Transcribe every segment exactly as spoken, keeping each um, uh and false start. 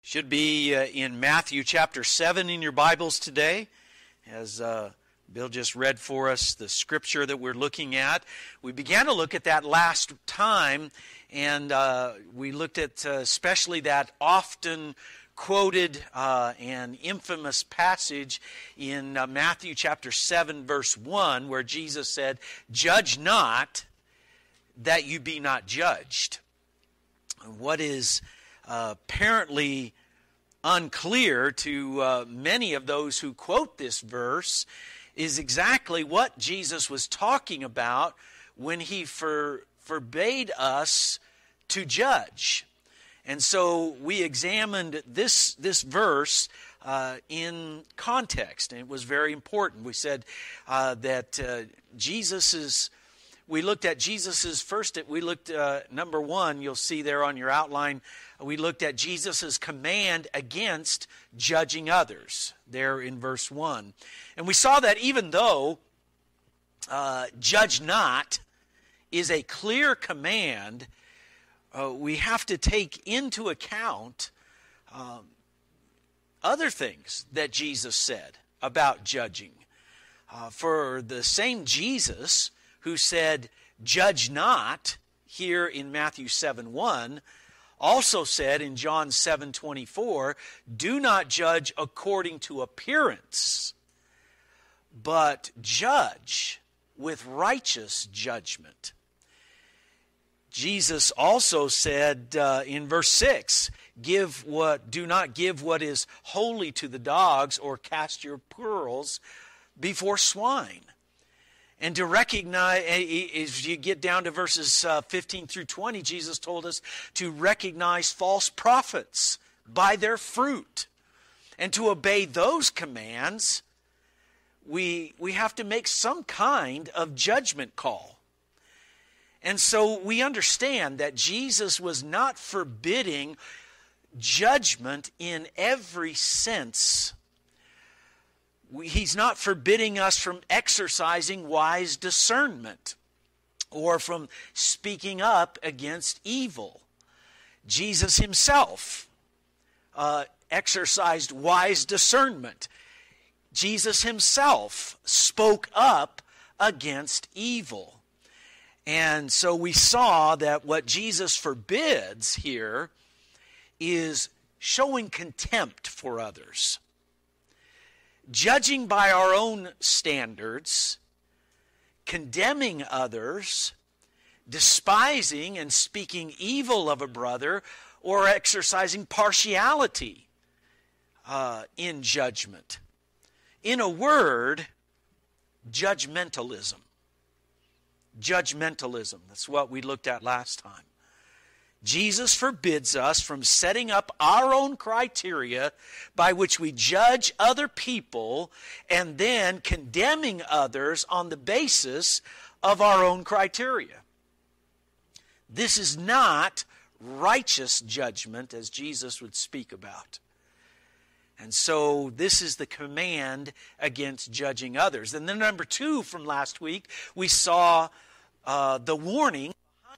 Should be uh, in Matthew chapter seven in your Bibles today, as uh, Bill just read for us the scripture that we're looking at. We began to look at that last time, and uh, we looked at uh, especially that often quoted uh, and infamous passage in uh, Matthew chapter seven, verse one, where Jesus said, "Judge not, that you be not judged." What is Uh, apparently unclear to uh, many of those who quote this verse is exactly what Jesus was talking about when he for, forbade us to judge. And so we examined this, this verse uh, in context, and it was very important. We said uh, that uh, Jesus is... We looked at Jesus's first, we looked, uh, number one, you'll see there on your outline, we looked at Jesus's command against judging others, there in verse one. And we saw that even though uh, judge not is a clear command, uh, we have to take into account um, other things that Jesus said about judging. Uh, for the same Jesus who said, "Judge not," here in Matthew seven one, also said in John seven twenty-four, "Do not judge according to appearance, but judge with righteous judgment." Jesus also said uh, in verse six, "Give what, do not give what is holy to the dogs, or cast your pearls before swine." And to recognize, as you get down to verses uh, fifteen through twenty, Jesus told us to recognize false prophets by their fruit. And to obey those commands, we, we have to make some kind of judgment call. And so we understand that Jesus was not forbidding judgment in every sense. He's not forbidding us from exercising wise discernment or from speaking up against evil. Jesus himself uh, exercised wise discernment. Jesus himself spoke up against evil. And so we saw that what Jesus forbids here is showing contempt for others. Judging by our own standards, condemning others, despising and speaking evil of a brother, or exercising partiality uh, in judgment. In a word, judgmentalism. Judgmentalism. That's what we looked at last time. Jesus forbids us from setting up our own criteria by which we judge other people and then condemning others on the basis of our own criteria. This is not righteous judgment, as Jesus would speak about. And so this is the command against judging others. And then number two from last week, we saw uh, the warning.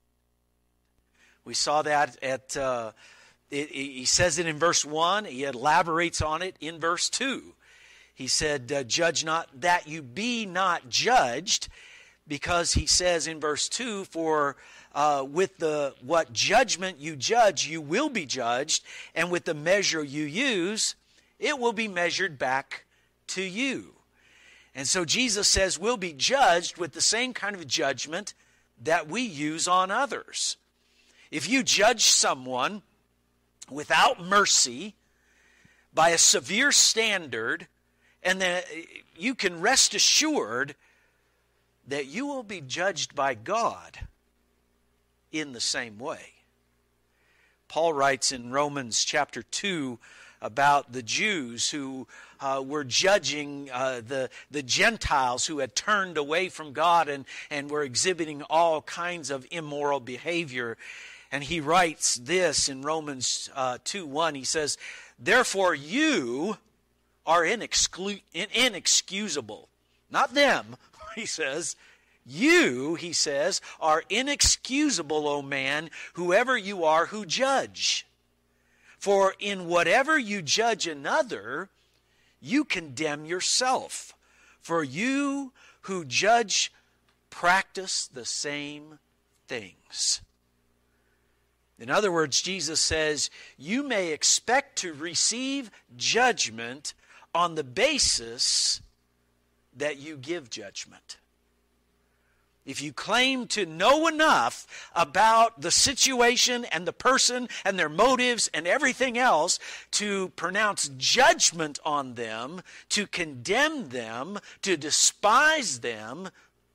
We saw that at, uh, it, he says it in verse one. He elaborates on it in verse two. He said, uh, "Judge not, that you be not judged," because he says in verse two, "For uh, with the what judgment you judge, you will be judged, and with the measure you use, it will be measured back to you." And so Jesus says we'll be judged with the same kind of judgment that we use on others. If you judge someone without mercy by a severe standard, and then you can rest assured that you will be judged by God in the same way. Paul writes in Romans chapter two about the Jews who uh, were judging uh, the, the Gentiles who had turned away from God and, and were exhibiting all kinds of immoral behavior. And he writes this in Romans uh, two one. He says, "Therefore you are inexclu- inexcusable." Not them, he says. "You," he says, "are inexcusable, O man, whoever you are who judge. For in whatever you judge another, you condemn yourself. For you who judge practice the same things. In other words, Jesus says, you may expect to receive judgment on the basis that you give judgment. If you claim to know enough about the situation and the person and their motives and everything else to pronounce judgment on them, to condemn them, to despise them,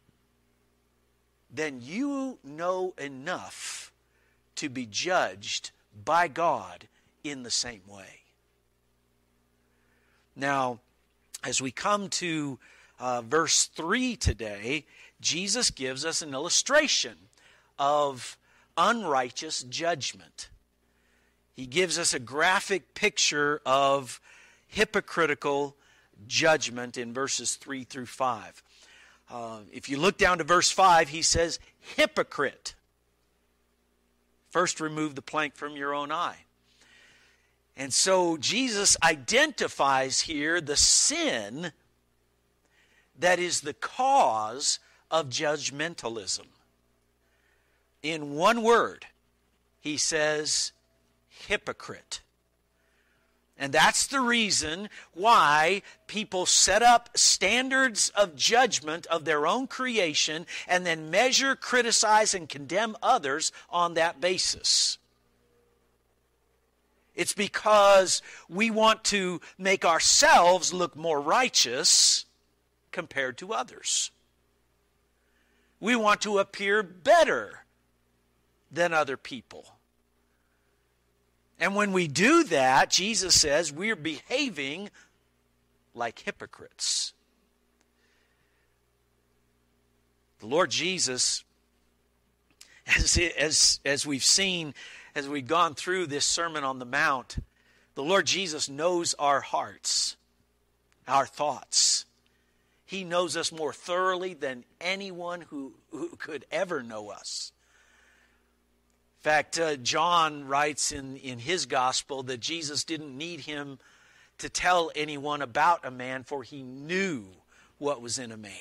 then you know enough to be judged by God in the same way. Now, as we come to uh, verse three today, Jesus gives us an illustration of unrighteous judgment. He gives us a graphic picture of hypocritical judgment in verses three through five. Uh, if you look down to verse five, he says, hypocrite. First remove the plank from your own eye. And so Jesus identifies here the sin that is the cause of judgmentalism. In one word, he says, hypocrite. And that's the reason why people set up standards of judgment of their own creation and then measure, criticize, and condemn others on that basis. It's because we want to make ourselves look more righteous compared to others. We want to appear better than other people. And when we do that, Jesus says we're behaving like hypocrites. The Lord Jesus, as, as, as we've seen, as we've gone through this Sermon on the Mount, the Lord Jesus knows our hearts, our thoughts. He knows us more thoroughly than anyone who, who could ever know us. In fact, uh, John writes in, in his gospel that Jesus didn't need him to tell anyone about a man, for he knew what was in a man.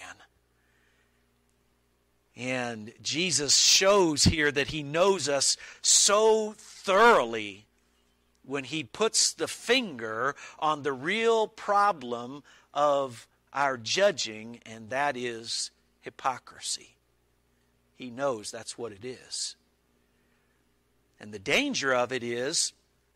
And Jesus shows here that he knows us so thoroughly when he puts the finger on the real problem of our judging, and that is hypocrisy. He knows that's what it is. And the danger of it is,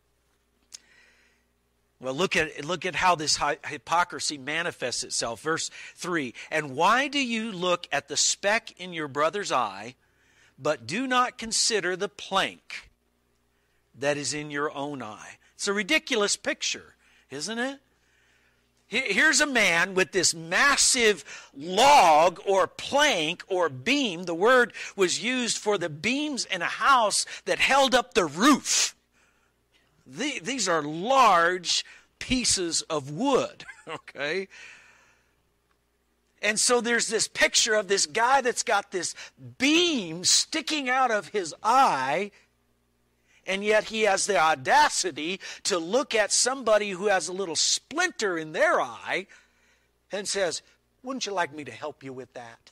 well, look at, look at how this hypocrisy manifests itself. Verse three, and why do you look at the speck in your brother's eye, but do not consider the plank that is in your own eye? It's a ridiculous picture, isn't it? Here's a man with this massive log or plank or beam. The word was used for the beams in a house that held up the roof. These are large pieces of wood, okay? And so there's this picture of this guy that's got this beam sticking out of his eye, and yet he has the audacity to look at somebody who has a little splinter in their eye and says, wouldn't you like me to help you with that?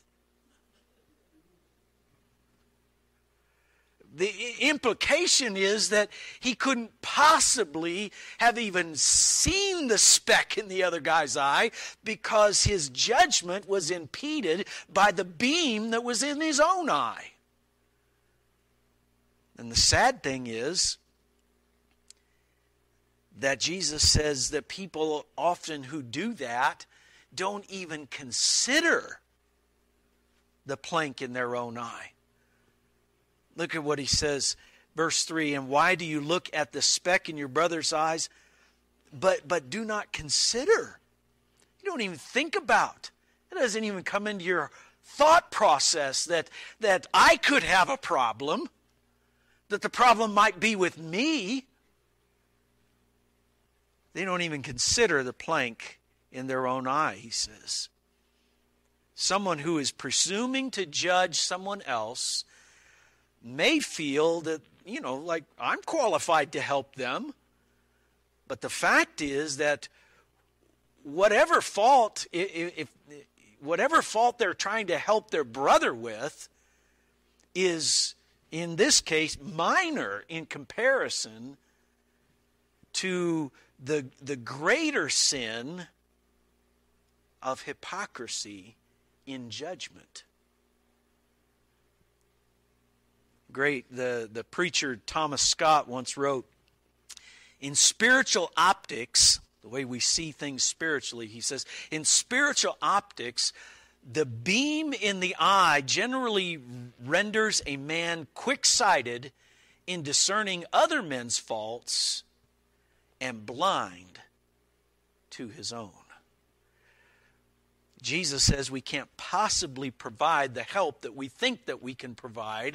The implication is that he couldn't possibly have even seen the speck in the other guy's eye because his judgment was impeded by the beam that was in his own eye. And the sad thing is that Jesus says that people often who do that don't even consider the plank in their own eye. Look at what he says, verse three, and why do you look at the speck in your brother's eyes, but, but do not consider? You don't even think about. It doesn't even come into your thought process that, that I could have a problem, that the problem might be with me. They don't even consider the plank in their own eye, he says. Someone who is presuming to judge someone else may feel that, you know, like I'm qualified to help them. But the fact is that whatever fault, if, if whatever fault they're trying to help their brother with is, in this case, minor in comparison to the, the greater sin of hypocrisy in judgment. Great, the, the preacher Thomas Scott once wrote, in spiritual optics, the way we see things spiritually, he says, in spiritual optics, the beam in the eye generally renders a man quick-sighted in discerning other men's faults and blind to his own. Jesus says we can't possibly provide the help that we think that we can provide,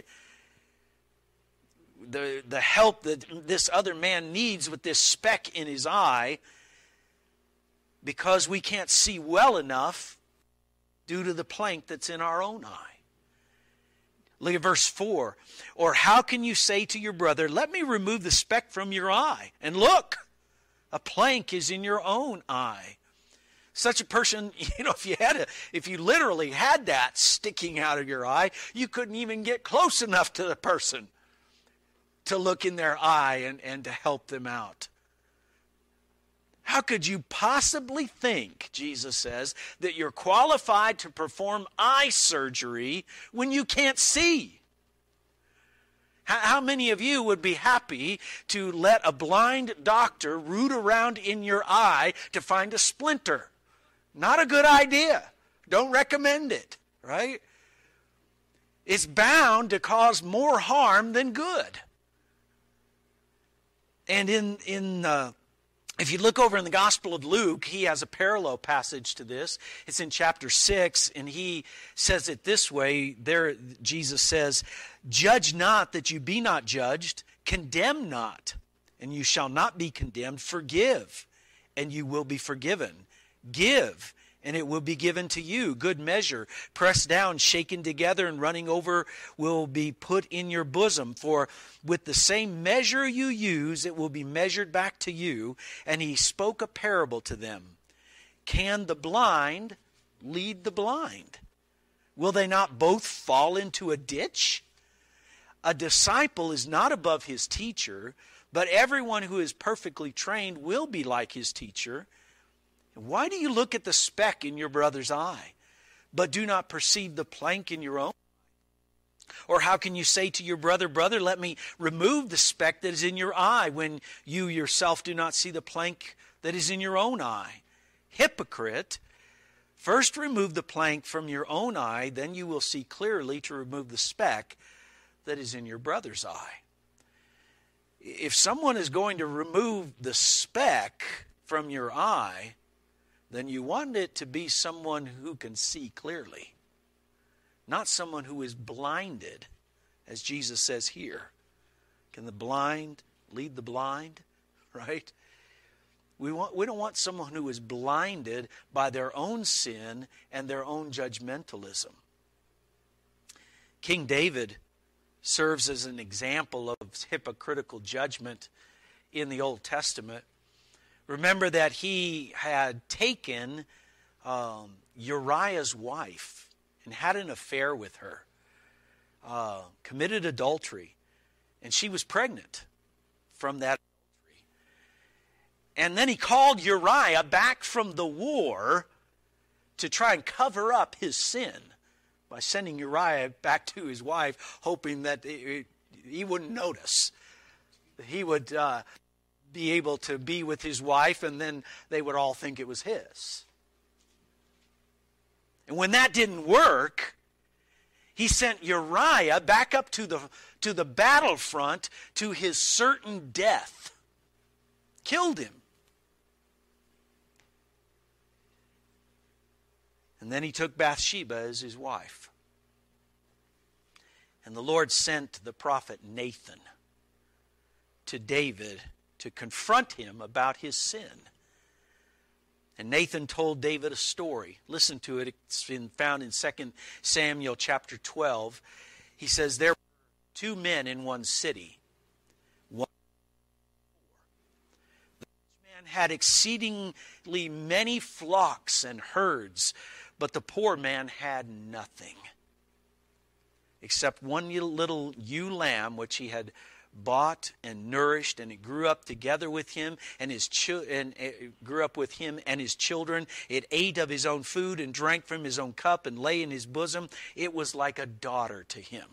the, the help that this other man needs with this speck in his eye, because we can't see well enough due to the plank that's in our own eye. Look at verse four. Or how can you say to your brother, let me remove the speck from your eye, and look, a plank is in your own eye. Such a person, you know, if you had a, if you literally had that sticking out of your eye, you couldn't even get close enough to the person to look in their eye and, and to help them out. How could you possibly think, Jesus says, that you're qualified to perform eye surgery when you can't see? How, how many of you would be happy to let a blind doctor root around in your eye to find a splinter? Not a good idea. Don't recommend it, right? It's bound to cause more harm than good. And in in uh, if you look over in the Gospel of Luke, he has a parallel passage to this. It's in chapter six, and he says it this way. There, Jesus says, "Judge not that you be not judged. Condemn not, and you shall not be condemned. Forgive, and you will be forgiven. Give, and it will be given to you. Good measure, pressed down, shaken together, and running over will be put in your bosom. For with the same measure you use, it will be measured back to you." And he spoke a parable to them. Can the blind lead the blind? Will they not both fall into a ditch? A disciple is not above his teacher, but everyone who is perfectly trained will be like his teacher. Why do you look at the speck in your brother's eye, but do not perceive the plank in your own? Or how can you say to your brother, brother, let me remove the speck that is in your eye, when you yourself do not see the plank that is in your own eye? Hypocrite, first remove the plank from your own eye, then you will see clearly to remove the speck that is in your brother's eye. If someone is going to remove the speck from your eye, then you want it to be someone who can see clearly, not someone who is blinded, as Jesus says here. Can the blind lead the blind? Right? We want, we don't want someone who is blinded by their own sin and their own judgmentalism. King David serves as an example of hypocritical judgment in the Old Testament. Remember that he had taken um, Uriah's wife and had an affair with her, uh, committed adultery, and she was pregnant from that adultery. And then he called Uriah back from the war to try and cover up his sin by sending Uriah back to his wife, hoping that he wouldn't notice. He would Uh, be able to be with his wife, and then they would all think it was his. And when that didn't work, he sent Uriah back up to the, to the battlefront to his certain death. Killed him. And then he took Bathsheba as his wife. And the Lord sent the prophet Nathan to David to confront him about his sin. And Nathan told David a story. Listen to it. It's been found in Second Samuel chapter twelve. He says, there were two men in one city. One, the rich had exceedingly many flocks and herds, but the poor man had nothing except one little ewe lamb which he had bought and nourished, and it grew up together with him and his chi- and it grew up with him and his children. It ate of his own food and drank from his own cup and lay in his bosom. It was like a daughter to him.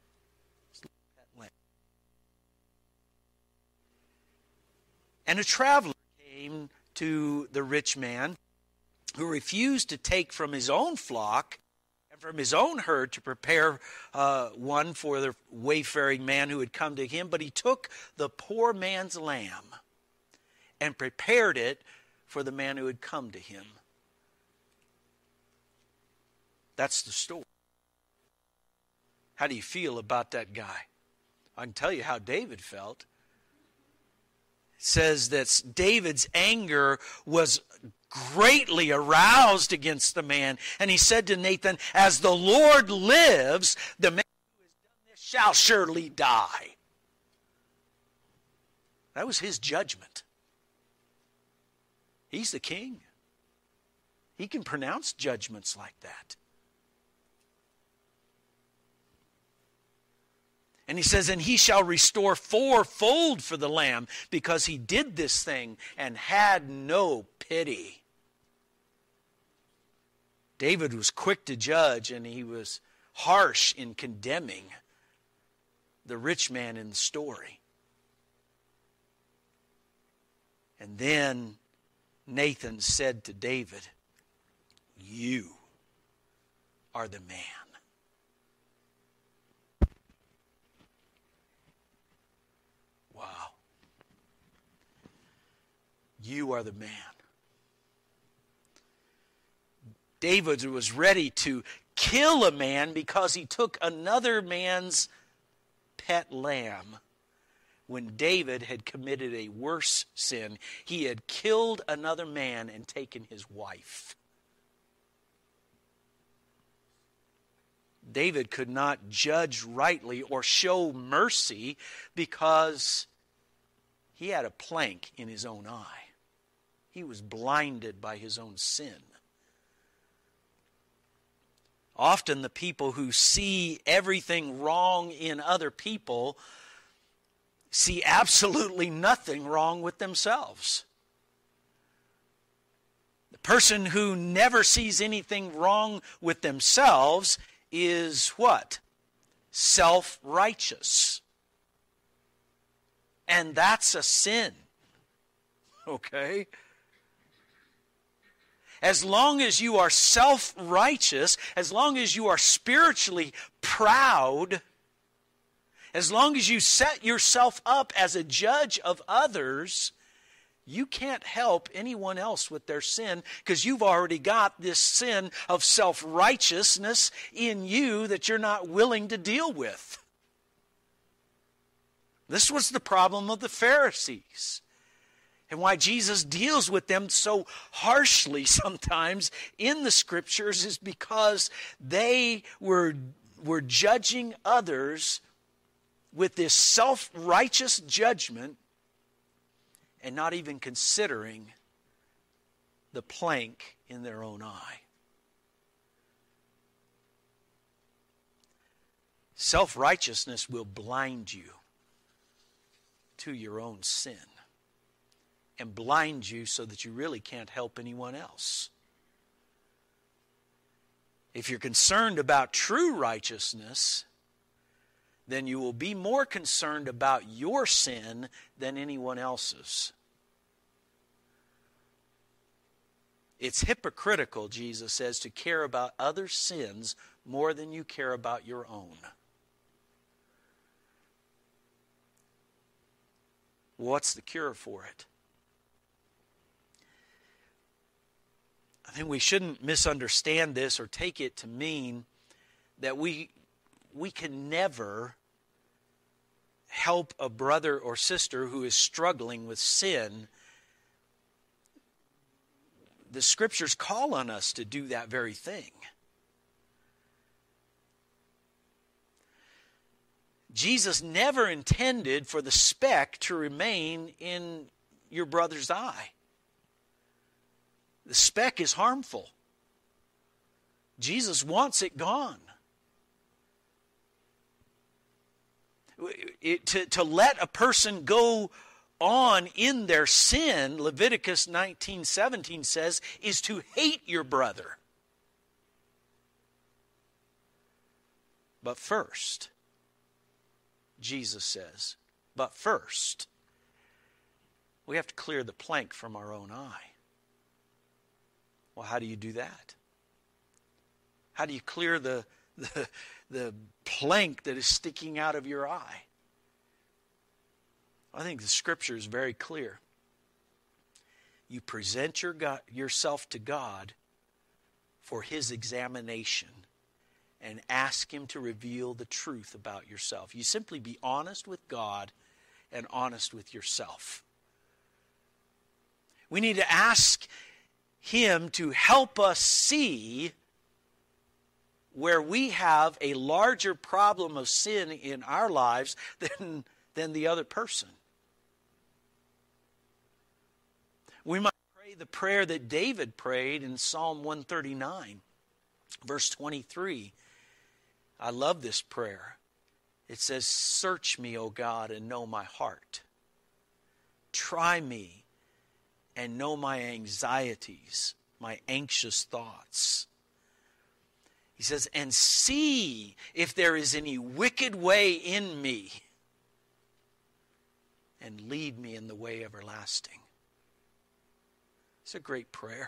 And a traveler came to the rich man, who refused to take from his own flock and from his own herd to prepare uh, one for the wayfaring man who had come to him, but he took the poor man's lamb and prepared it for the man who had come to him. That's the story. How do you feel about that guy? I can tell you how David felt. It says that David's anger was greatly aroused against the man. And he said to Nathan, "As the Lord lives, the man who has done this shall surely die." That was his judgment. He's the king. He can pronounce judgments like that. And he says, "And he shall restore fourfold for the lamb, because he did this thing and had no pity." David was quick to judge, and he was harsh in condemning the rich man in the story. And then Nathan said to David, "You are the man." Wow. You are the man. David was ready to kill a man because he took another man's pet lamb, when David had committed a worse sin. He had killed another man and taken his wife. David could not judge rightly or show mercy because he had a plank in his own eye. He was blinded by his own sin. Often the people who see everything wrong in other people see absolutely nothing wrong with themselves. The person who never sees anything wrong with themselves is what? Self-righteous. And that's a sin. Okay? As long as you are self-righteous, as long as you are spiritually proud, as long as you set yourself up as a judge of others, you can't help anyone else with their sin, because you've already got this sin of self-righteousness in you that you're not willing to deal with. This was the problem of the Pharisees, and why Jesus deals with them so harshly sometimes in the Scriptures is because they were, were judging others with this self-righteous judgment and not even considering the plank in their own eye. Self-righteousness will blind you to your own sin and blind you so that you really can't help anyone else. If you're concerned about true righteousness, then you will be more concerned about your sin than anyone else's. It's hypocritical, Jesus says, to care about other sins more than you care about your own. What's the cure for it? I think we shouldn't misunderstand this or take it to mean that we we can never help a brother or sister who is struggling with sin. The Scriptures call on us to do that very thing. Jesus never intended for the speck to remain in your brother's eye. The speck is harmful. Jesus wants it gone. It, to, to let a person go on in their sin, Leviticus nineteen seventeen says, is to hate your brother. But first, Jesus says, but first, we have to clear the plank from our own eye. Well, how do you do that? How do you clear the, the, the plank that is sticking out of your eye? I think the Scripture is very clear. You present your God, yourself to God for His examination and ask Him to reveal the truth about yourself. You simply be honest with God and honest with yourself. We need to ask Him to help us see where we have a larger problem of sin in our lives than, than the other person. We might pray the prayer that David prayed in Psalm one thirty-nine, verse twenty-three. I love this prayer. It says, "Search me, O God, and know my heart. Try me and know my anxieties, my anxious thoughts." He says, "And see if there is any wicked way in me, and lead me in the way everlasting." It's a great prayer.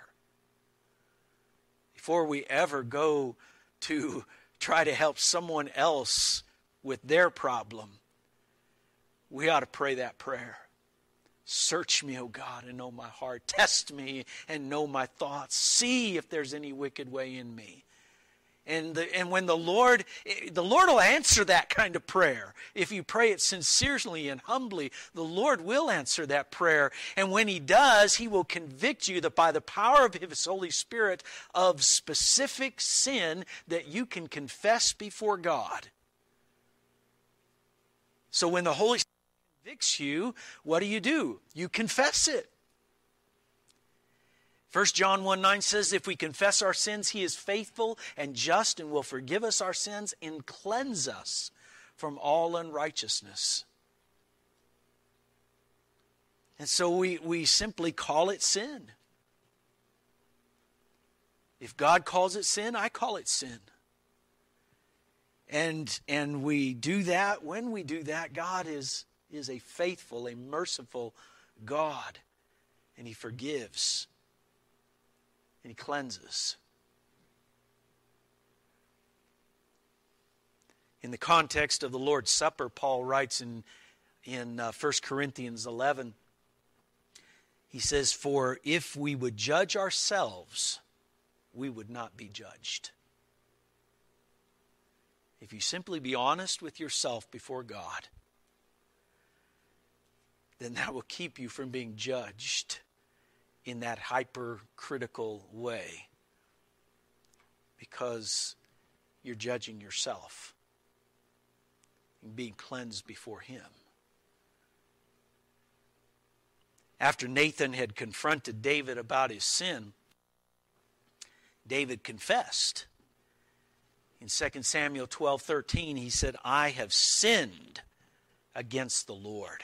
Before we ever go to try to help someone else with their problem, we ought to pray that prayer. Search me, O God, and know my heart. Test me and know my thoughts. See if there's any wicked way in me. And the, and when the Lord, the Lord will answer that kind of prayer. If you pray it sincerely and humbly, the Lord will answer that prayer. And when He does, He will convict you that by the power of His Holy Spirit of specific sin that you can confess before God. So when the Holy Spirit convicts you, what do you do? You confess it. First John one nine says, "If we confess our sins, He is faithful and just and will forgive us our sins and cleanse us from all unrighteousness." And so we, we simply call it sin. If God calls it sin, I call it sin. And, and we do that. When we do that, God is, is a faithful, a merciful God. And He forgives. And He cleanses. In the context of the Lord's Supper, Paul writes in, in uh, First Corinthians eleven, he says, "For if we would judge ourselves, we would not be judged." If you simply be honest with yourself before God, then that will keep you from being judged in that hypercritical way, because you're judging yourself and being cleansed before Him. After Nathan had confronted David about his sin, David confessed. In Second Samuel twelve thirteen, he said, "I have sinned against the Lord."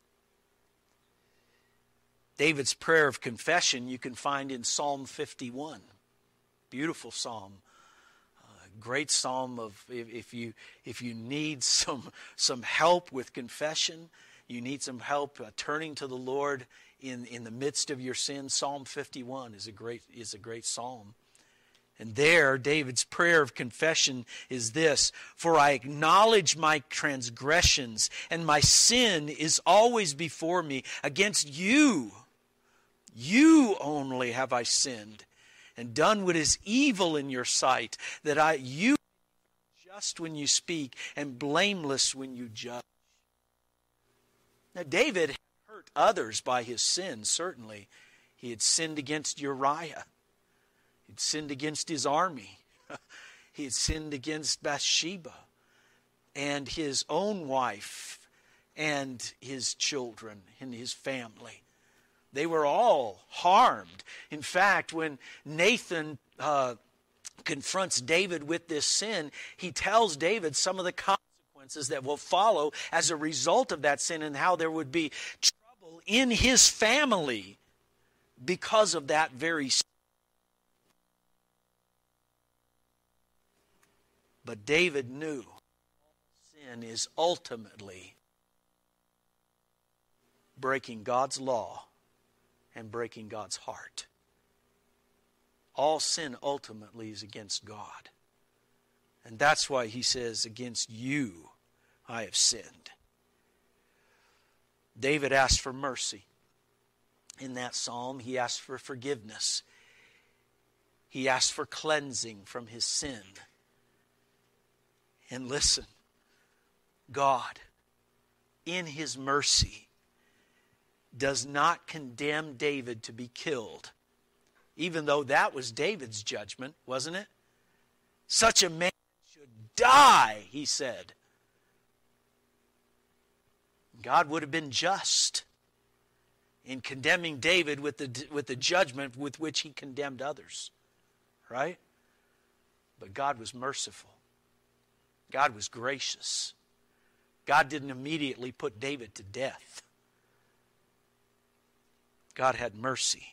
David's prayer of confession you can find in Psalm fifty-one. Beautiful psalm. Uh, great psalm of if, if you if you need some some help with confession, you need some help uh, turning to the Lord in, in the midst of your sin, Psalm fifty-one is a great is a great psalm. And there, David's prayer of confession is this: "For I acknowledge my transgressions, and my sin is always before me. Against you, you only have I sinned, and done what is evil in your sight, that I you are just when you speak, and blameless when you judge." Now, David had hurt others by his sin, certainly. He had sinned against Uriah. He'd sinned against his army. He had sinned against Bathsheba and his own wife and his children and his family. They were all harmed. In fact, when Nathan uh, confronts David with this sin, he tells David some of the consequences that will follow as a result of that sin and how there would be trouble in his family because of that very sin. But David knew sin is ultimately breaking God's law and breaking God's heart. All sin ultimately is against God. And that's why he says, against you I have sinned. David asked for mercy. In that psalm, he asked for forgiveness. He asked for cleansing from his sin. And listen, God, in his mercy, does not condemn David to be killed, even though that was David's judgment, wasn't it? Such a man should die, he said. God would have been just in condemning David with the, with the judgment with which he condemned others, right? But God was merciful. God was gracious. God didn't immediately put David to death. God had mercy.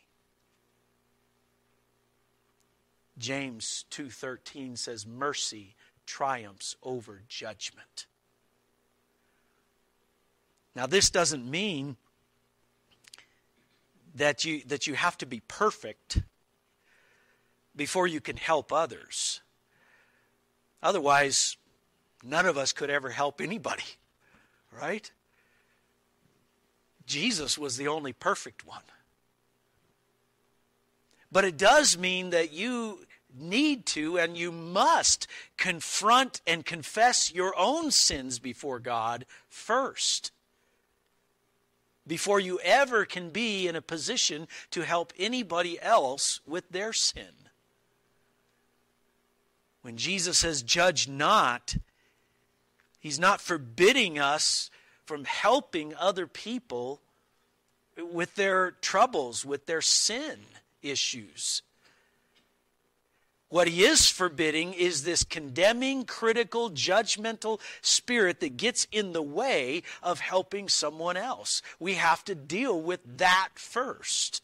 James two thirteen says, mercy triumphs over judgment. Now, this doesn't mean that you, that you have to be perfect before you can help others. Otherwise, none of us could ever help anybody, right? Jesus was the only perfect one. But it does mean that you need to and you must confront and confess your own sins before God first, before you ever can be in a position to help anybody else with their sin. When Jesus says, judge not, he's not forbidding us from helping other people with their troubles, with their sin issues. What he is forbidding is this condemning, critical, judgmental spirit that gets in the way of helping someone else. We have to deal with that first.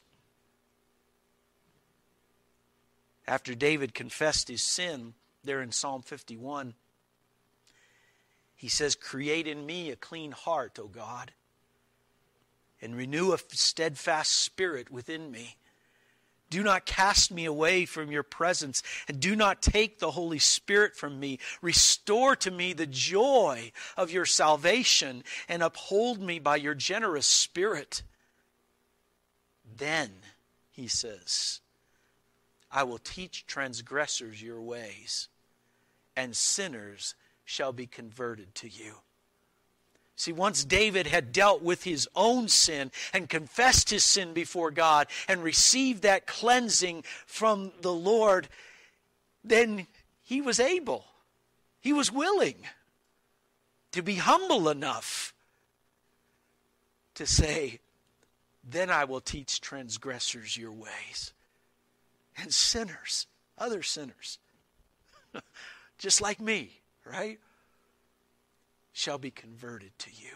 After David confessed his sin, there in Psalm fifty-one, he says, create in me a clean heart, O God, and renew a steadfast spirit within me. Do not cast me away from your presence, and do not take the Holy Spirit from me. Restore to me the joy of your salvation, and uphold me by your generous spirit. Then, he says, I will teach transgressors your ways, and sinners shall be converted to you. See, once David had dealt with his own sin and confessed his sin before God and received that cleansing from the Lord, then he was able, he was willing to be humble enough to say, then I will teach transgressors your ways. And sinners, other sinners, just like me, right? Shall be converted to you.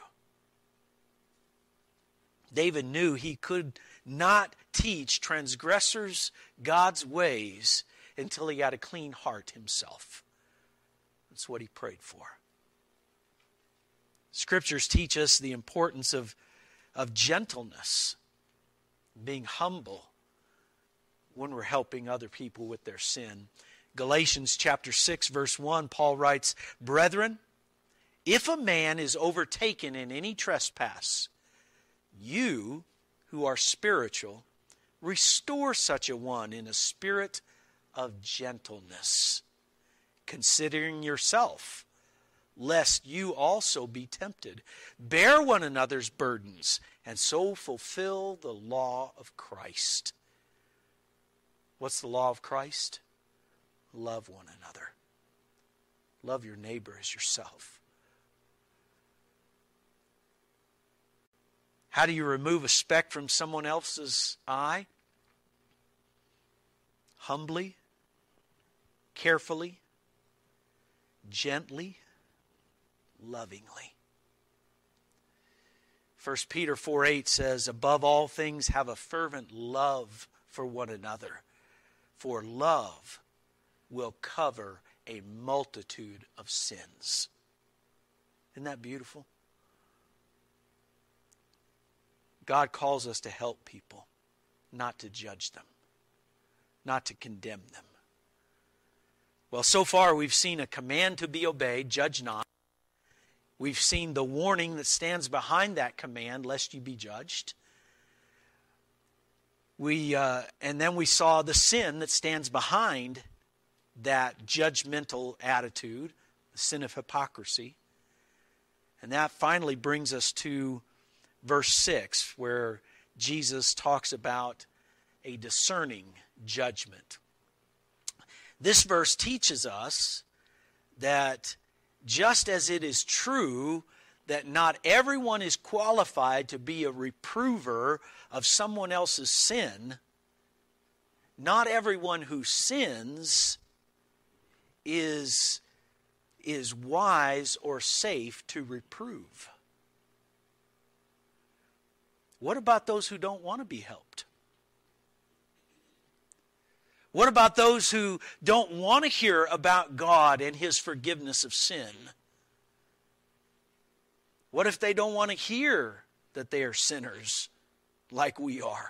David knew he could not teach transgressors God's ways until he had a clean heart himself. That's what he prayed for. Scriptures teach us the importance of, of gentleness, being humble when we're helping other people with their sin. Galatians chapter six, verse one, Paul writes, brethren, if a man is overtaken in any trespass, you who are spiritual, restore such a one in a spirit of gentleness, considering yourself, lest you also be tempted. Bear one another's burdens, and so fulfill the law of Christ. What's the law of Christ? Love one another. Love your neighbor as yourself. How do you remove a speck from someone else's eye? Humbly, carefully, gently, lovingly. First Peter four eight says, above all things have a fervent love for one another, for love will cover a multitude of sins. Isn't that beautiful? God calls us to help people, not to judge them, not to condemn them. Well, so far we've seen a command to be obeyed, judge not. We've seen the warning that stands behind that command, lest you be judged. We uh, and then we saw the sin that stands behind that judgmental attitude, the sin of hypocrisy. And that finally brings us to verse six, where Jesus talks about a discerning judgment. This verse teaches us that just as it is true that not everyone is qualified to be a reprover of someone else's sin, not everyone who sins is, is wise or safe to reprove. What about those who don't want to be helped? What about those who don't want to hear about God and His forgiveness of sin? What if they don't want to hear that they are sinners like we are?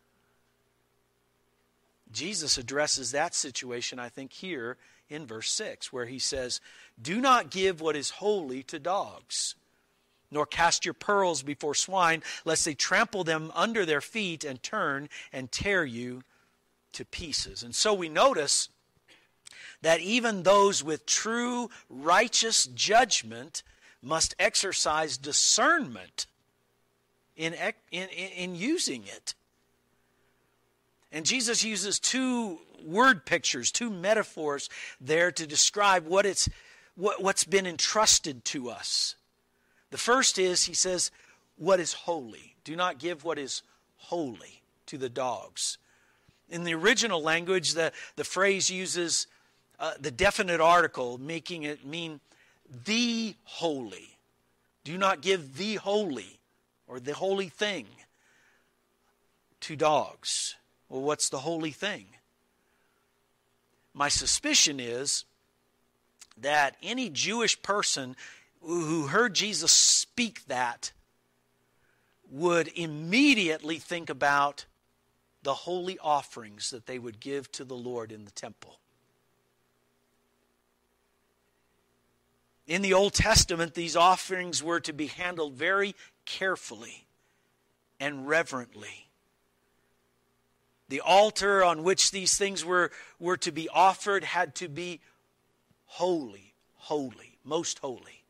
Jesus addresses that situation, I think, here in verse six, where He says, do not give what is holy to dogs, nor cast your pearls before swine, lest they trample them under their feet and turn and tear you to pieces. And so we notice that even those with true righteous judgment must exercise discernment in, in, in using it. And Jesus uses two word pictures, two metaphors there to describe what it's, what, what's been entrusted to us. The first is, He says, what is holy. Do not give what is holy to the dogs. In the original language, the, the phrase uses uh, the definite article, making it mean the holy. Do not give the holy or the holy thing to dogs. Well, what's the holy thing? My suspicion is that any Jewish person who heard Jesus speak that would immediately think about the holy offerings that they would give to the Lord in the temple. In the Old Testament, these offerings were to be handled very carefully and reverently. The altar on which these things were, were to be offered had to be holy, holy, most holy.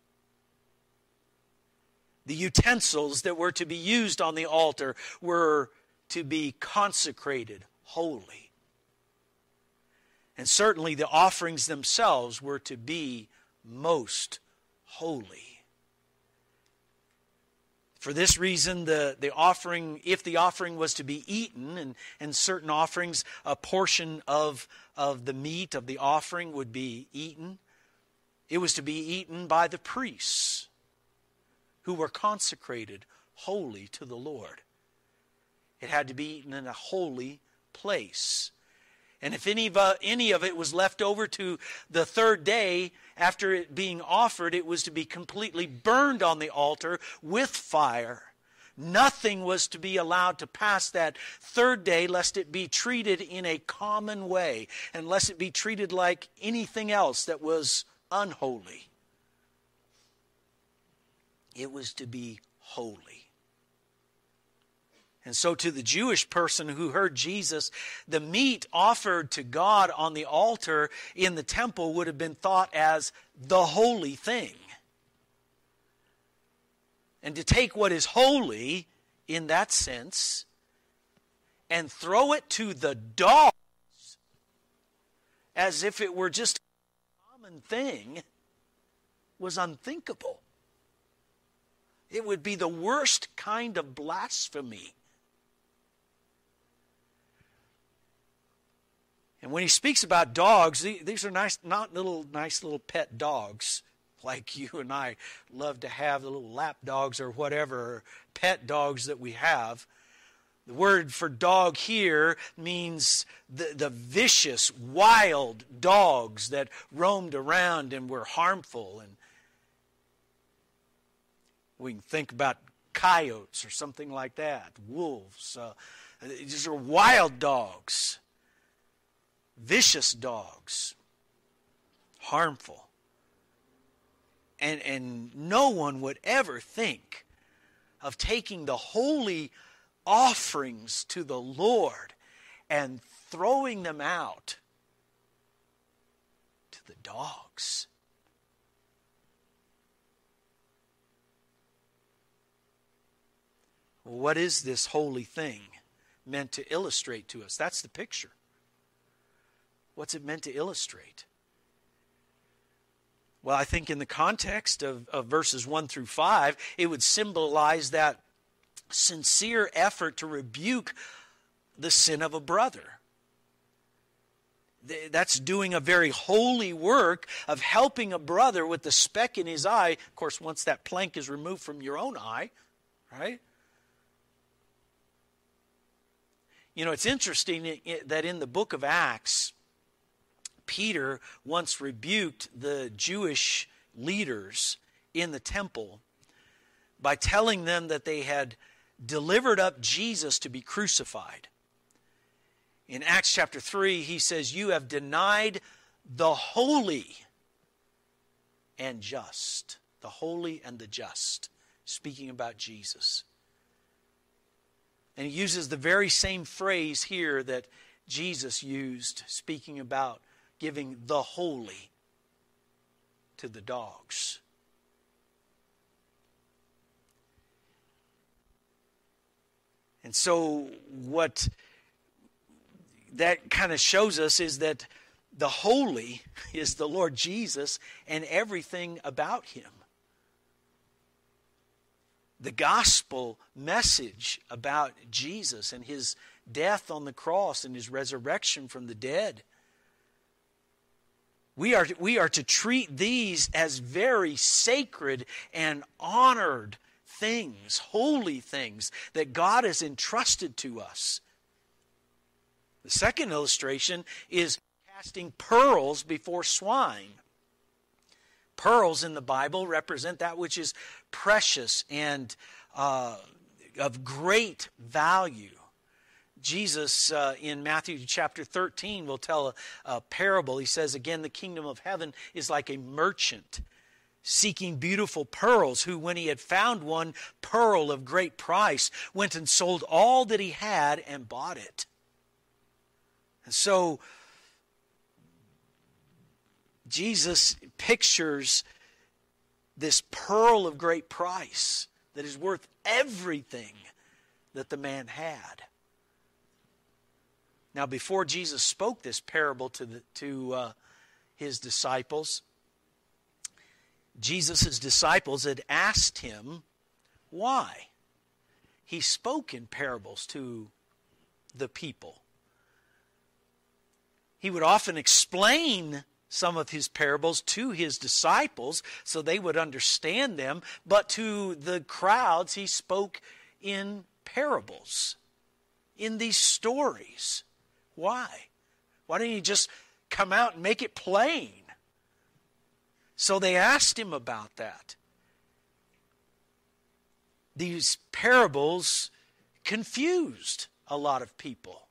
The utensils that were to be used on the altar were to be consecrated holy. And certainly the offerings themselves were to be most holy. For this reason, the, the offering, if the offering was to be eaten, and, and certain offerings, a portion of, of the meat of the offering would be eaten, it was to be eaten by the priests who were consecrated holy to the Lord. It had to be eaten in a holy place. And if any of, uh, any of it was left over to the third day after it being offered, it was to be completely burned on the altar with fire. Nothing was to be allowed to pass that third day lest it be treated in a common way, and lest it be treated like anything else that was unholy. It was to be holy. And so to the Jewish person who heard Jesus, the meat offered to God on the altar in the temple would have been thought as the holy thing. And to take what is holy in that sense and throw it to the dogs as if it were just a common thing was unthinkable. It would be the worst kind of blasphemy. And when he speaks about dogs, these are nice, not little, nice little pet dogs like you and I love to have, the little lap dogs or whatever, pet dogs that we have. The word for dog here means the, the vicious, wild dogs that roamed around and were harmful. And we can think about coyotes or something like that, wolves. Uh, these are wild dogs, vicious dogs, harmful. And, and no one would ever think of taking the holy offerings to the Lord and throwing them out to the dogs. Well, what is this holy thing meant to illustrate to us? That's the picture. What's it meant to illustrate? Well, I think in the context of, of verses one through five, it would symbolize that sincere effort to rebuke the sin of a brother. That's doing a very holy work of helping a brother with the speck in his eye. Of course, once that plank is removed from your own eye, right? You know, it's interesting that in the book of Acts, Peter once rebuked the Jewish leaders in the temple by telling them that they had delivered up Jesus to be crucified. In Acts chapter three, he says, "You have denied the holy and just." The holy and the just. Speaking about Jesus. And he uses the very same phrase here that Jesus used, speaking about giving the holy to the dogs. And so what that kind of shows us is that the holy is the Lord Jesus and everything about him. The gospel message about Jesus and his death on the cross and his resurrection from the dead. We are, we are to treat these as very sacred and honored things, holy things that God has entrusted to us. The second illustration is casting pearls before swine. Pearls in the Bible represent that which is precious and uh, of great value. Jesus uh, in Matthew chapter thirteen will tell a, a parable. He says, again, the kingdom of heaven is like a merchant seeking beautiful pearls, who, when he had found one pearl of great price, went and sold all that he had and bought it. And so Jesus pictures this pearl of great price that is worth everything that the man had. Now, before Jesus spoke this parable to the, to uh, his disciples, Jesus' disciples had asked him why. He spoke in parables to the people. He would often explain some of his parables to his disciples so they would understand them, but to the crowds he spoke in parables, in these stories. Why? Why didn't he just come out and make it plain? So they asked him about that. These parables confused a lot of people.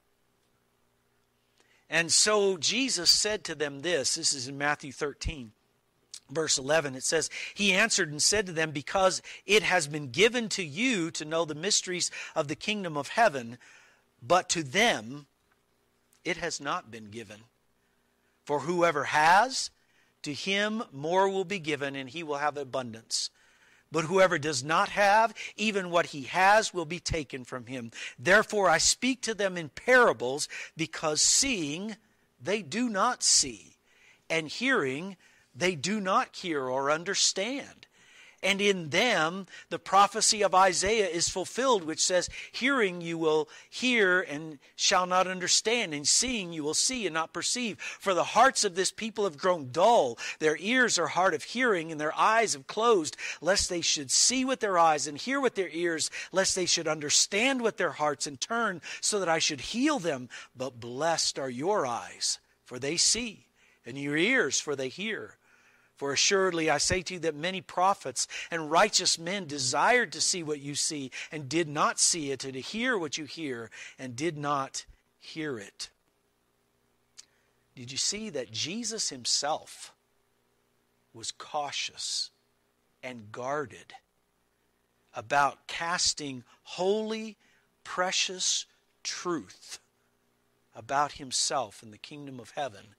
And so Jesus said to them this. This is in Matthew thirteen, verse eleven. It says, "He answered and said to them, because it has been given to you to know the mysteries of the kingdom of heaven, but to them it has not been given. For whoever has, to him more will be given, and he will have abundance. But whoever does not have, even what he has will be taken from him. Therefore I speak to them in parables, because seeing they do not see, and hearing they do not hear or understand. And in them, the prophecy of Isaiah is fulfilled, which says, hearing you will hear and shall not understand, and seeing you will see and not perceive. For the hearts of this people have grown dull. Their ears are hard of hearing, and their eyes have closed, lest they should see with their eyes and hear with their ears, lest they should understand with their hearts and turn, so that I should heal them. But blessed are your eyes, for they see, and your ears, for they hear. For assuredly I say to you that many prophets and righteous men desired to see what you see and did not see it, and to hear what you hear and did not hear it. Did you see that Jesus himself was cautious and guarded about casting holy, precious truth about himself in the kingdom of heaven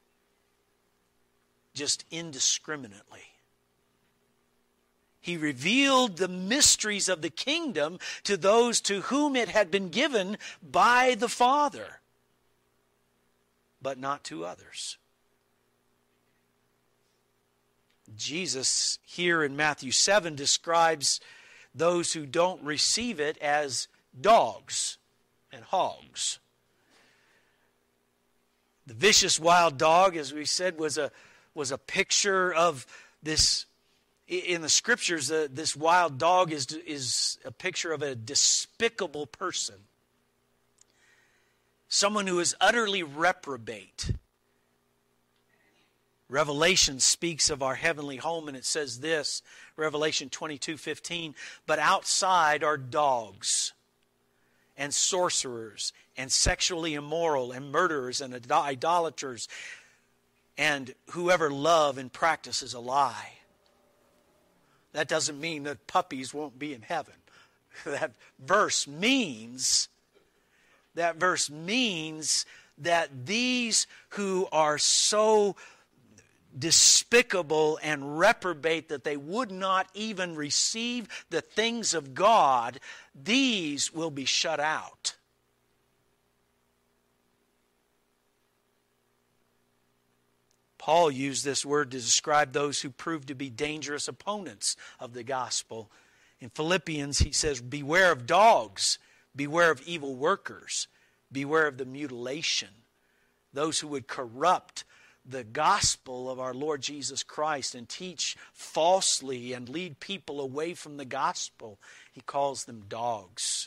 just indiscriminately? He revealed the mysteries of the kingdom to those to whom it had been given by the Father, but not to others. Jesus here in Matthew seven describes those who don't receive it as dogs and hogs. The vicious wild dog, as we said, was a was a picture of this. In the scriptures, uh, this wild dog is, is a picture of a despicable person. Someone who is utterly reprobate. Revelation speaks of our heavenly home, and it says this, Revelation twenty-two fifteen, but outside are dogs and sorcerers and sexually immoral and murderers and idolaters and whoever love and practices a lie. That doesn't mean that puppies won't be in heaven. That verse means, that verse means that these who are so despicable and reprobate that they would not even receive the things of God, these will be shut out. Paul used this word to describe those who proved to be dangerous opponents of the gospel. In Philippians, he says, beware of dogs, beware of evil workers, beware of the mutilation, those who would corrupt the gospel of our Lord Jesus Christ and teach falsely and lead people away from the gospel. He calls them dogs.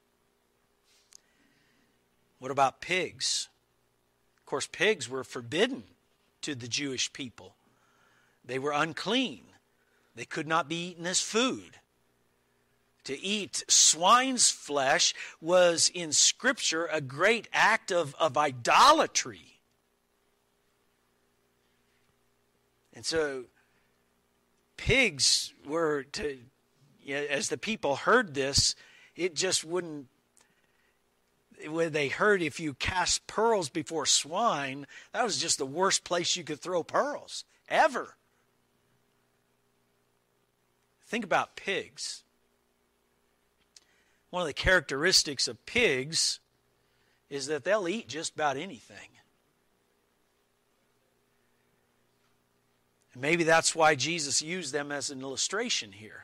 What about pigs? Of course, pigs were forbidden to the Jewish people. They were unclean. They could not be eaten as food. To eat swine's flesh was in Scripture a great act of, of idolatry. And so pigs were to, you know, as the people heard this, it just wouldn't, when they heard if you cast pearls before swine, that was just the worst place you could throw pearls, ever. Think about pigs. One of the characteristics of pigs is that they'll eat just about anything. And maybe that's why Jesus used them as an illustration here.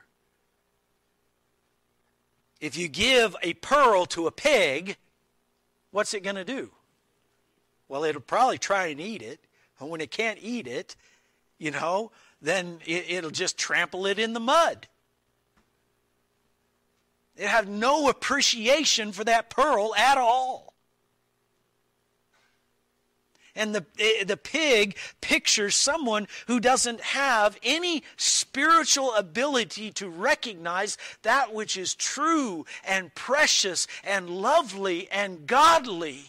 If you give a pearl to a pig, what's it going to do? Well, it'll probably try and eat it. And when it can't eat it, you know, then it, it'll just trample it in the mud. It had no appreciation for that pearl at all. And the, the pig pictures someone who doesn't have any spiritual ability to recognize that which is true and precious and lovely and godly.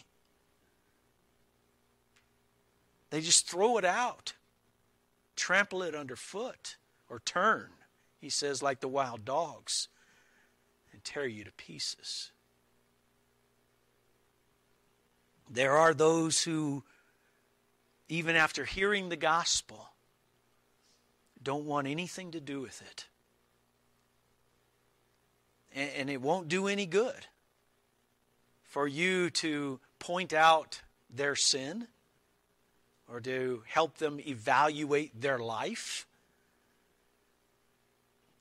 They just throw it out, trample it underfoot, or turn, he says, like the wild dogs, and tear you to pieces. There are those who, even after hearing the gospel, don't want anything to do with it. And, and it won't do any good for you to point out their sin or to help them evaluate their life.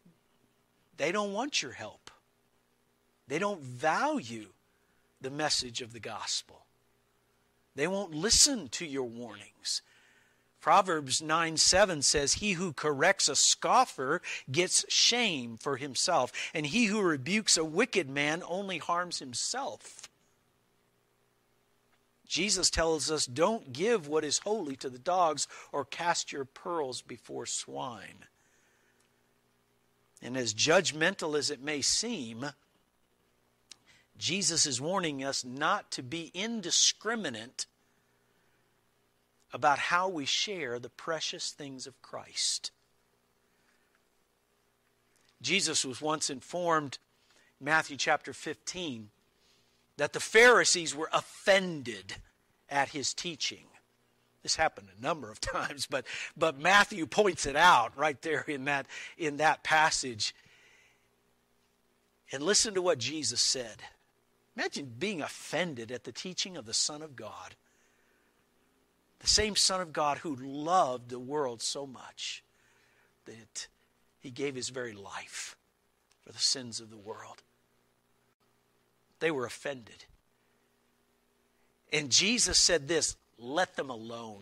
They don't want your help. They don't value the message of the gospel. They won't listen to your warnings. Proverbs nine seven says, "He who corrects a scoffer gets shame for himself, and he who rebukes a wicked man only harms himself." Jesus tells us, don't give what is holy to the dogs or cast your pearls before swine. And as judgmental as it may seem, Jesus is warning us not to be indiscriminate about how we share the precious things of Christ. Jesus was once informed, Matthew chapter fifteen, that the Pharisees were offended at his teaching. This happened a number of times, but, but Matthew points it out right there in that, in that passage. And listen to what Jesus said. Imagine being offended at the teaching of the Son of God. The same Son of God who loved the world so much that he gave his very life for the sins of the world. They were offended. And Jesus said this, let them alone.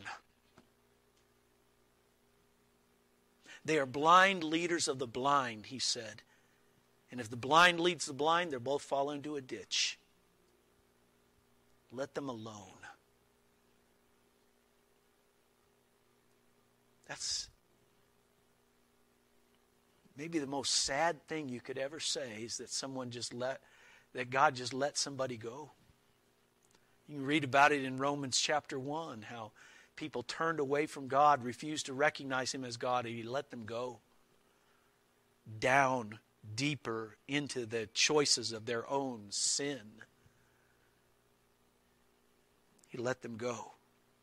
They are blind leaders of the blind, he said. And if the blind leads the blind, they'll both fall into a ditch. Let them alone. That's maybe the most sad thing you could ever say is that someone just let, that God just let somebody go. You can read about it in Romans chapter one, how people turned away from God, refused to recognize him as God, and he let them go down deeper into the choices of their own sin. He let them go.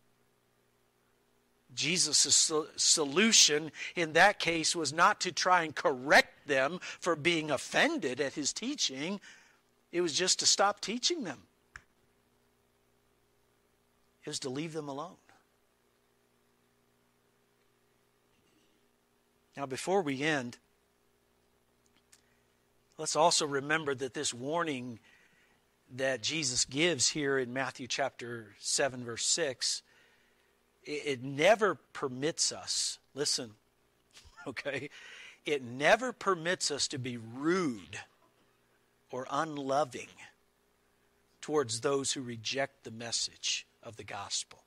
Jesus' solution in that case was not to try and correct them for being offended at his teaching. It was just to stop teaching them. It was to leave them alone. Now, before we end, let's also remember that this warning that Jesus gives here in Matthew chapter seven, verse six, it, it never permits us, listen, okay, it never permits us to be rude or unloving towards those who reject the message of the gospel.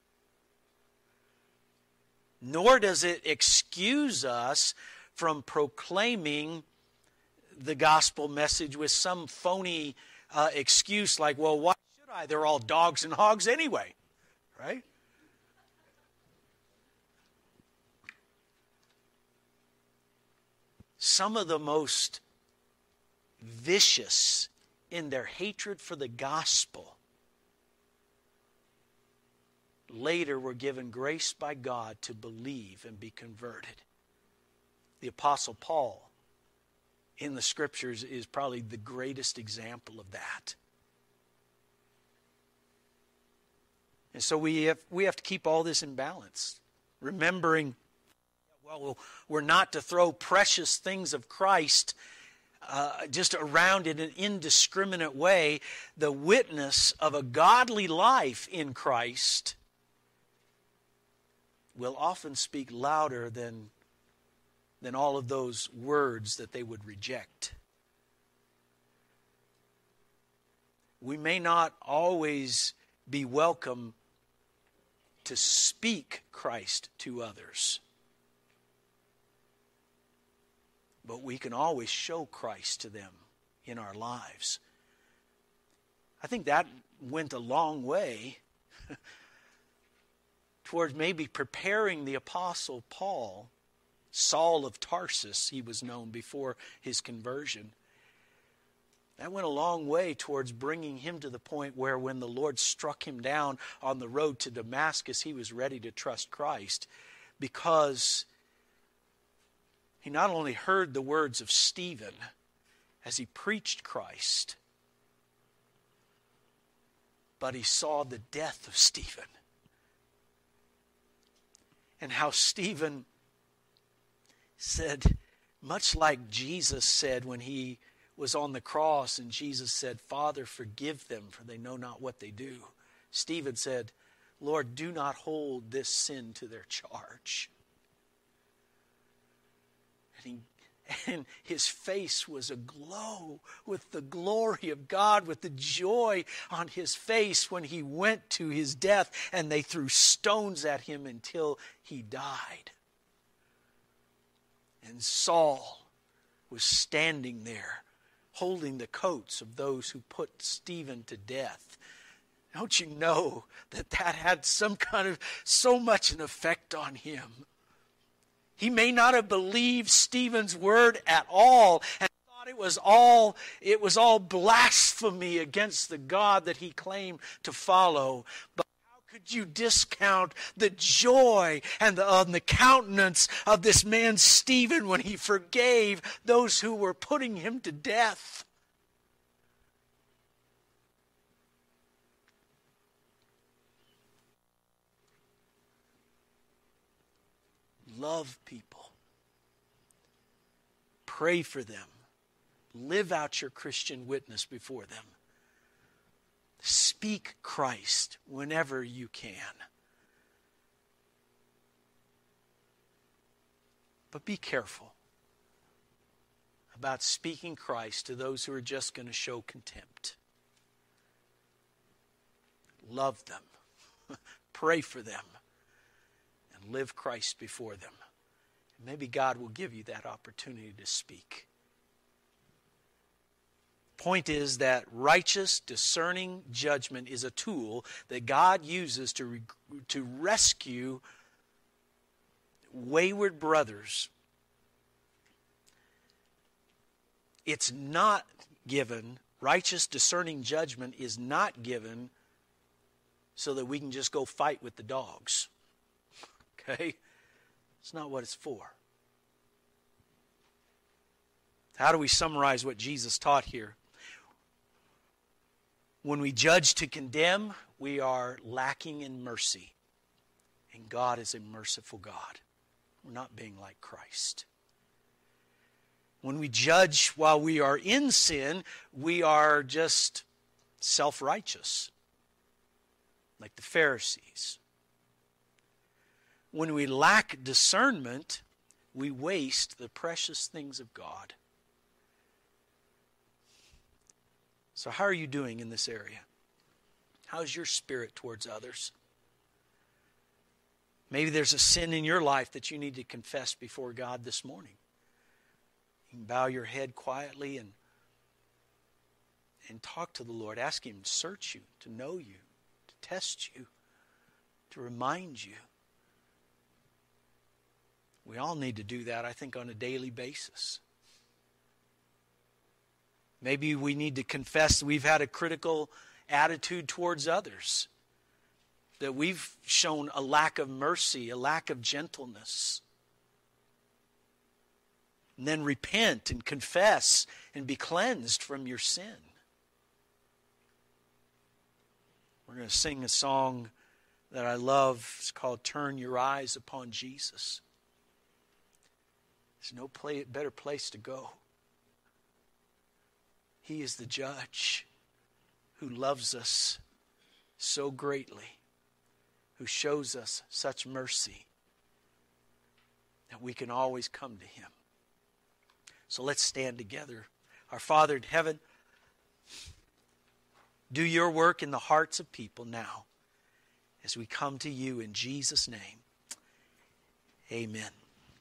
Nor does it excuse us from proclaiming the gospel message with some phony uh, excuse like, well, why should I? They're all dogs and hogs anyway, right? Some of the most vicious in their hatred for the gospel later were given grace by God to believe and be converted. The Apostle Paul in the Scriptures is probably the greatest example of that. And so we have, we have to keep all this in balance, remembering, well, we're not to throw precious things of Christ Uh, just around in an indiscriminate way. The witness of a godly life in Christ will often speak louder than, than all of those words that they would reject. We may not always be welcome to speak Christ to others, but we can always show Christ to them in our lives. I think that went a long way towards maybe preparing the Apostle Paul, Saul of Tarsus, he was known before his conversion. That went a long way towards bringing him to the point where when the Lord struck him down on the road to Damascus, he was ready to trust Christ, because he not only heard the words of Stephen as he preached Christ, but he saw the death of Stephen. And how Stephen said, Much like Jesus said when he was on the cross and Jesus said, Father, forgive them, for they know not what they do. Stephen said, Lord, do not hold this sin to their charge. And, he, and his face was aglow with the glory of God, with the joy on his face when he went to his death and they threw stones at him until he died. And Saul was standing there holding the coats of those who put Stephen to death. Don't you know that that had some kind of, so much an effect on him? He may not have believed Stephen's word at all and thought it was all, it was all blasphemy against the God that he claimed to follow. But how could you discount the joy and the, uh, the countenance of this man Stephen when he forgave those who were putting him to death? Love people. Pray for them. Live out your Christian witness before them. Speak Christ whenever you can. But be careful about speaking Christ to those who are just going to show contempt. Love them. Pray for them. And live Christ before them. And maybe God will give you that opportunity to speak. Point is that righteous, discerning judgment is a tool that God uses to, re- to rescue wayward brothers. It's not given, righteous, discerning judgment is not given so that we can just go fight with the dogs. Okay? It's not what it's for. How do we summarize what Jesus taught here? When we judge to condemn, we are lacking in mercy. And God is a merciful God. We're not being like Christ. When we judge while we are in sin, we are just self-righteous, like the Pharisees. When we lack discernment, we waste the precious things of God. So how are you doing in this area? How's your spirit towards others? Maybe there's a sin in your life that you need to confess before God this morning. You can bow your head quietly and, and talk to the Lord. Ask Him to search you, to know you, to test you, to remind you. We all need to do that, I think, on a daily basis. Maybe we need to confess that we've had a critical attitude towards others, that we've shown a lack of mercy, a lack of gentleness. And then repent and confess and be cleansed from your sin. We're going to sing a song that I love. It's called Turn Your Eyes Upon Jesus. There's no play, better place to go. He is the judge who loves us so greatly, who shows us such mercy that we can always come to Him. So let's stand together. Our Father in heaven, do your work in the hearts of people now as we come to you in Jesus' name. Amen.